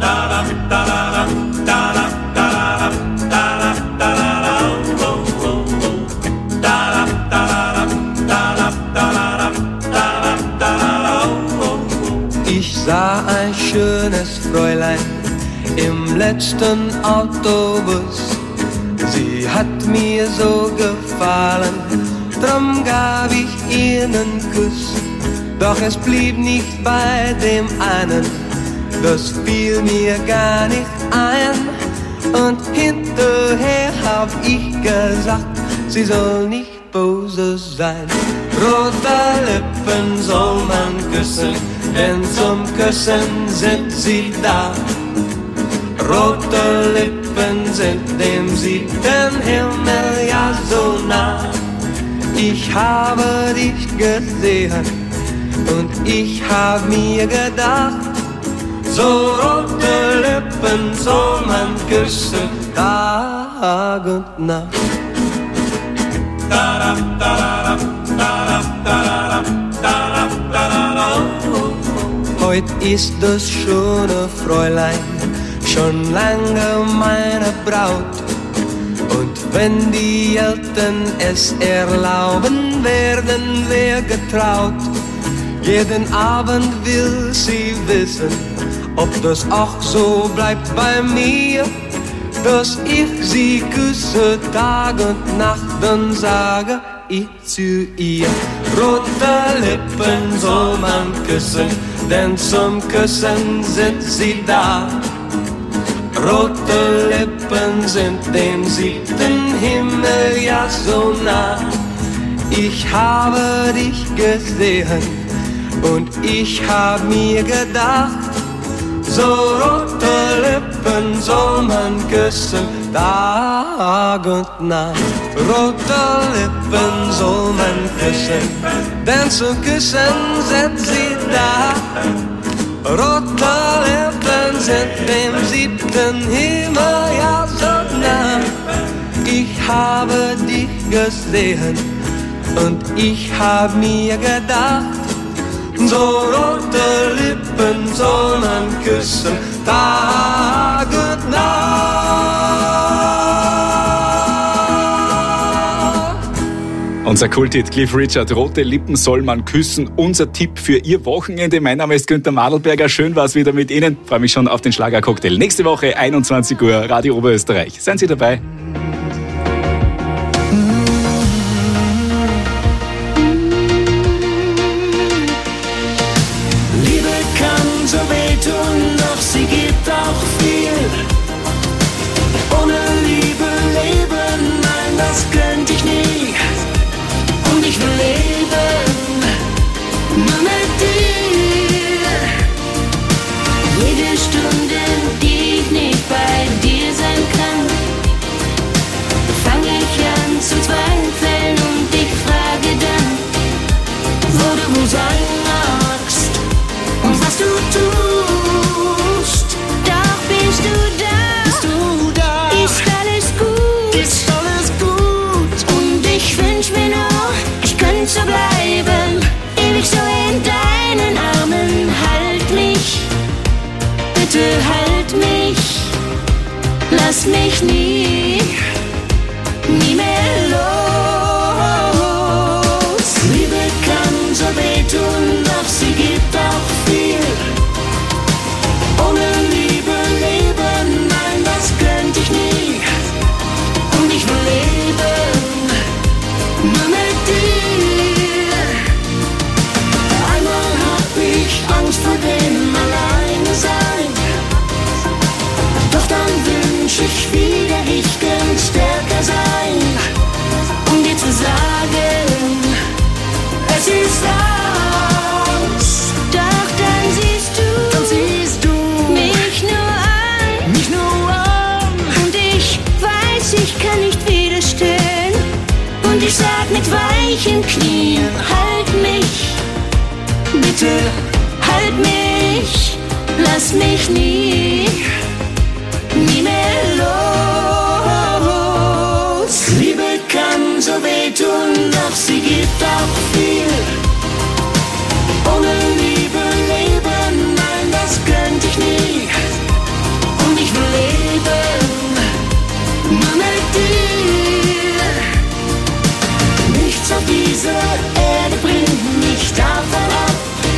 Ich sah ein schönes Fräulein im letzten Autobus. Sie hat mir so gefallen, drum gab ich ihr einen Kuss. Doch es blieb nicht bei dem einen, das fiel mir gar nicht ein. Und hinterher hab ich gesagt, sie soll nicht böse sein. Rote Lippen soll man küssen, denn zum Küssen sind sie da. Rote Lippen sind dem 7. Himmel ja so nah. Ich habe dich gesehen und ich hab mir gedacht, so rote Lippen soll man küssen, Tag und Nacht. Heut ist das schöne Fräulein schon lange meine Braut. Und wenn die Eltern es erlauben, werden wir getraut. Jeden Abend will sie wissen, ob das auch so bleibt bei mir, dass ich sie küsse Tag und Nacht, dann sage ich zu ihr: Rote Lippen soll man küssen, denn zum Küssen sind sie da. Rote Lippen sind dem 7. Himmel ja so nah. Ich habe dich gesehen und ich hab mir gedacht, so rote Lippen soll man küssen, Tag und Nacht. Rote Lippen soll man küssen, denn zum Küssen sind sie da. Rote Lippen sind dem 7. Himmel ja so nah. Ich habe dich gesehen und ich hab mir gedacht, so rote Lippen soll man küssen, Tag und Nacht. Unser Kulthit Cliff Richard, rote Lippen soll man küssen. Unser Tipp für Ihr Wochenende. Mein Name ist Günther Madelberger. Schön war es wieder mit Ihnen. Freue mich schon auf den Schlagercocktail. Nächste Woche 21 Uhr, Radio Oberösterreich. Seien Sie dabei. Liebe kann so wehtun, doch sie gibt auch viel. Ohne Liebe leben, nein, das könnte ich nie. Und ich will leben, nur mit dir. Jede Stunde, die ich nicht bei dir sein kann, fange ich an zu zweifeln und ich frage dann, wo du wohl sein magst und was du tust. Doch bist du da, ist alles gut, und ich wünsch mir nur, ich könnte so bleiben, ewig so in deinen Armen. Halt mich, bitte halt mich, lass mich nie mehr los. Liebe kann so wehtun, doch sie gibt auch viel. Ohne Liebe leben, nein, das könnte ich nie. Und ich will leben, nur mit dir. Einmal hab ich Angst vor dem Alleinsein, doch dann wünsch ich wieder, ich könnte stärker sein, um dir zu sagen, es ist aus. Doch dann siehst du mich nur an, und ich weiß, ich kann nicht widerstehen, und ich sag mit weichen Knien, halt mich, bitte halt mich, lass mich nie mehr los. Liebe kann so wehtun, doch sie gibt auch viel. Ohne Liebe leben, nein, das könnte ich nie. Und ich will leben, nur mit dir. Nichts auf dieser Erde bringt mich davon ab,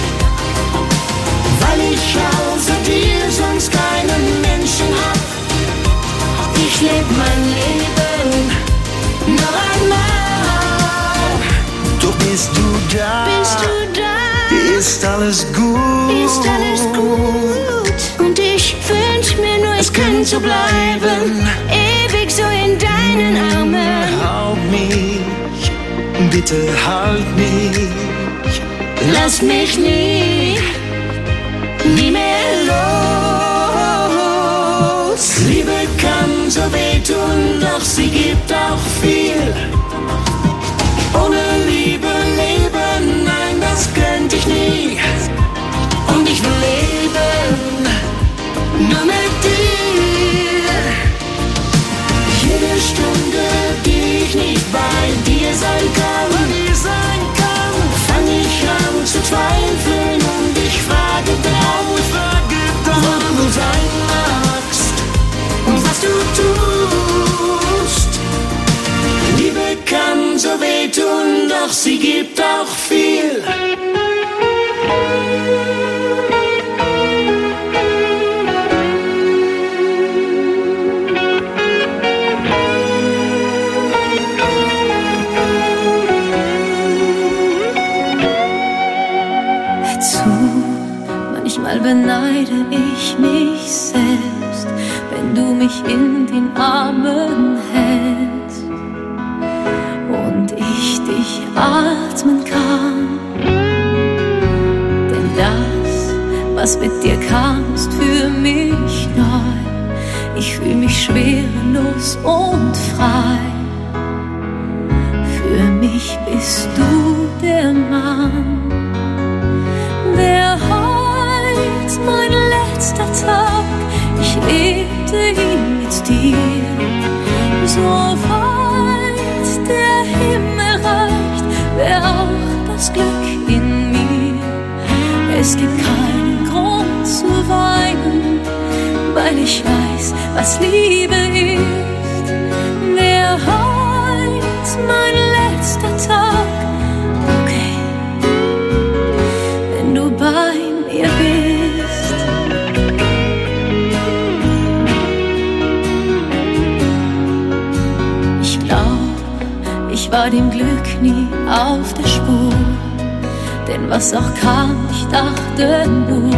weil ich außer dir sonst keinen Menschen hab. Ich leb mein Leben noch einmal. Doch bist du da, ist alles gut, und ich wünsch mir nur, es könnte so bleiben, ewig so in deinen Armen. Halt mich, bitte halt mich, lass mich nie mehr los. Liebe kann so wehtun, doch sie gibt auch viel. Ohne Liebe leben, nein, das könnte ich nie. Und ich will leben, nur mit dir. Jede Stunde, die ich nicht bei dir sein kann, fang ich an zu zweifeln und ich Manchmal beneide ich mich selbst, wenn du mich in den Armen hältst und ich dich atmen kann. Denn das, was mit dir kam, ist für mich neu. Ich fühl mich schwerelos und frei. Für mich bist du der Mann. Wär heut mein letzter Tag, ich lebte ihn mit dir. So weit der Himmel reicht, wär auch das Glück in mir. Es gibt keinen Grund zu weinen, weil ich weiß, was Liebe ist. Wär heut mein letzter Tag, okay, wenn du bei mir bist. Ich glaub, ich war dem Glück nie auf der Spur, denn was auch kam, ich dachte nur,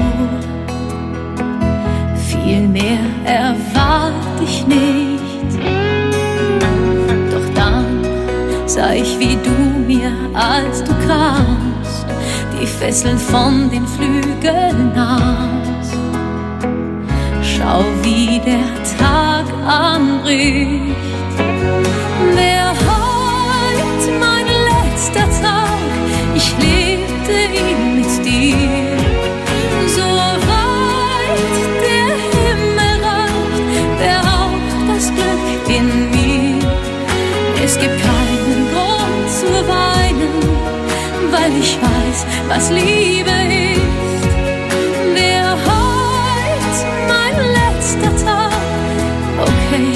viel mehr erwart ich nicht. Doch dann sah ich, wie du mir, als du kamst, die Fesseln von den Flügeln nahmst. Schau, wie der Tag anbricht. Wär heut mein letzter Tag, ich lebte ihn mit dir. So weit der Himmel reicht, wär auch das Glück in mir. Es gibt keinen Grund zu weinen, weil ich weiß, was Liebe ist. Wär heut mein letzter Tag, okay,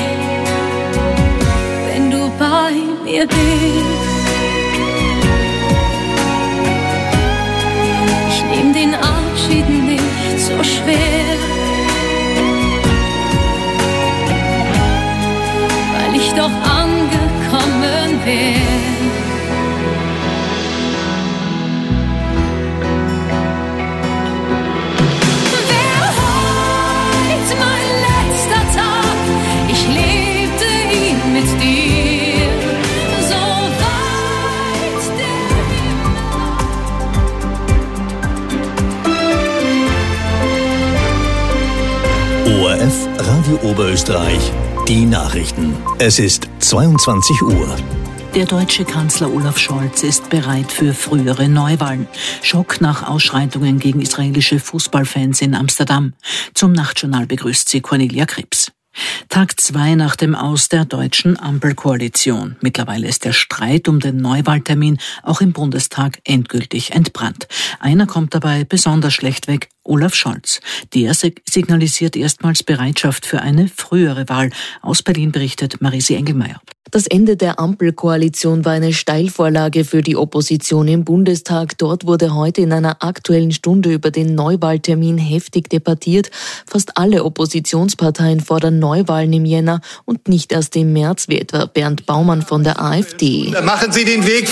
wenn du bei mir bist. Ich nehm den Abschied nicht so schwer, weil ich doch angekommen wär. ORF Radio Oberösterreich, die Nachrichten. Es ist 22 Uhr. Der deutsche Kanzler Olaf Scholz ist bereit für frühere Neuwahlen. Schock nach Ausschreitungen gegen israelische Fußballfans in Amsterdam. Zum Nachtjournal begrüßt sie Cornelia Krebs. Tag 2 nach dem Aus der deutschen Ampelkoalition. Mittlerweile ist der Streit um den Neuwahltermin auch im Bundestag endgültig entbrannt. Einer kommt dabei besonders schlecht weg, Olaf Scholz. Der signalisiert erstmals Bereitschaft für eine frühere Wahl. Aus Berlin berichtet Marisi Engelmeier. Das Ende der Ampelkoalition war eine Steilvorlage für die Opposition im Bundestag. Dort wurde heute in einer Aktuellen Stunde über den Neuwahltermin heftig debattiert. Fast alle Oppositionsparteien fordern Neuwahlen im Jänner und nicht erst im März, wie etwa Bernd Baumann von der AfD. Machen Sie den Weg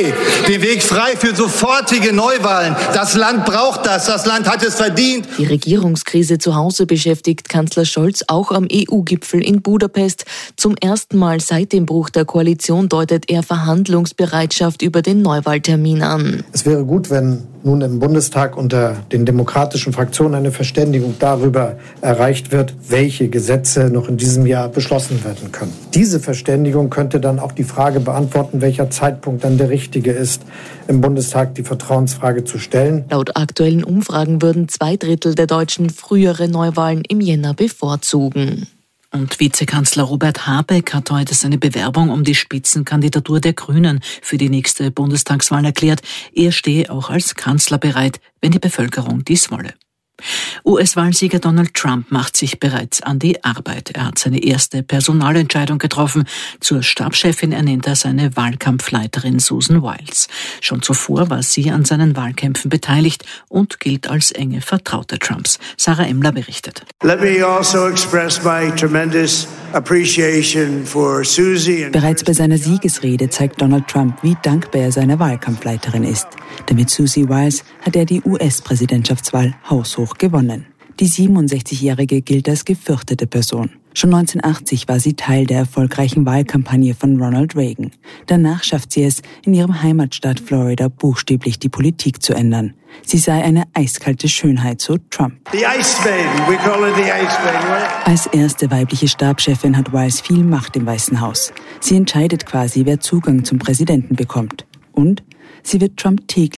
frei für sofortige Neuwahlen. Das Land braucht das Land hat es verdient. Die Regierungskrise zu Hause beschäftigt Kanzler Scholz auch am EU-Gipfel in Budapest. Zum ersten Mal seit dem Bruch der Koalition deutet er Verhandlungsbereitschaft über den Neuwahltermin an. Es wäre gut, wenn nun im Bundestag unter den demokratischen Fraktionen eine Verständigung darüber erreicht wird, welche Gesetze noch in diesem Jahr beschlossen werden können. Diese Verständigung könnte dann auch die Frage beantworten, welcher Zeitpunkt dann der richtige ist, im Bundestag die Vertrauensfrage zu stellen. Laut aktuellen Umfragen würden 2/3 der Deutschen frühere Neuwahlen im Jänner bevorzugen. Und Vizekanzler Robert Habeck hat heute seine Bewerbung um die Spitzenkandidatur der Grünen für die nächste Bundestagswahl erklärt. Er stehe auch als Kanzler bereit, wenn die Bevölkerung dies wolle. US-Wahlsieger Donald Trump macht sich bereits an die Arbeit. Er hat seine erste Personalentscheidung getroffen. Zur Stabschefin ernennt er seine Wahlkampfleiterin Susan Wiles. Schon zuvor war sie an seinen Wahlkämpfen beteiligt und gilt als enge Vertraute Trumps. Sarah Emler berichtet. Let me also express my tremendous appreciation for Susie. Bereits bei seiner Siegesrede zeigt Donald Trump, wie dankbar er seiner Wahlkampfleiterin ist. Denn mit Susie Wiles hat er die US-Präsidentschaftswahl haushoch Stimmbruch gewonnen. Die 67-Jährige gilt als gefürchtete Person. Schon 1980 war sie Teil der erfolgreichen Wahlkampagne von Ronald Reagan. Danach schafft sie es, in ihrem Heimatstaat Florida buchstäblich die Politik zu ändern. Sie sei eine eiskalte Schönheit, so Trump. The Ice Maiden, we call her the Ice Maiden. Als erste weibliche Stabschefin hat Wiles viel Macht im Weißen Haus. Sie entscheidet quasi, wer Zugang zum Präsidenten bekommt. Und sie wird Trump täglich